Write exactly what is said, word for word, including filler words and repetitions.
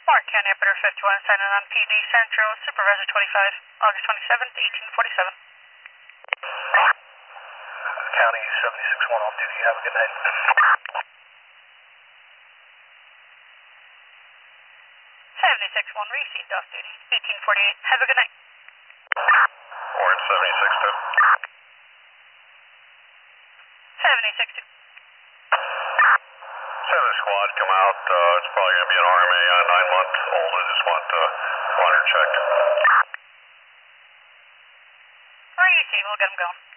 Warren County Operator fifty-one, signing on P D Central, Supervisor twenty-five, August twenty-seventh, eighteen forty-seven. County seventy-six one off duty. Have a good night. seventy-six one received off duty, eighteen forty-eight. Have a good night. Warren seventy-six two. seventy-six two. Seven squad, come out. Uh, it's probably going to be an R M A on nine month old. I just want uh, monitor checked. Receive, we'll get them going.